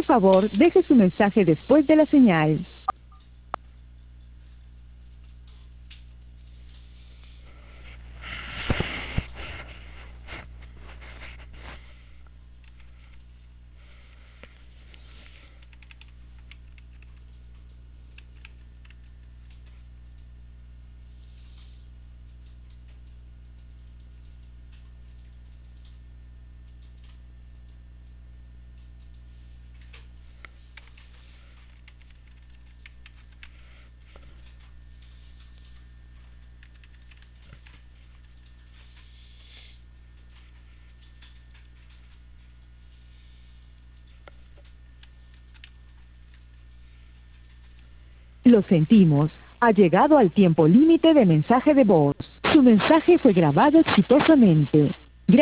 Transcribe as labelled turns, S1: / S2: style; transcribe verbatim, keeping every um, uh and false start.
S1: favor, deje su mensaje después de la señal. Lo sentimos. Ha llegado al tiempo límite de mensaje de voz. Su mensaje fue grabado exitosamente.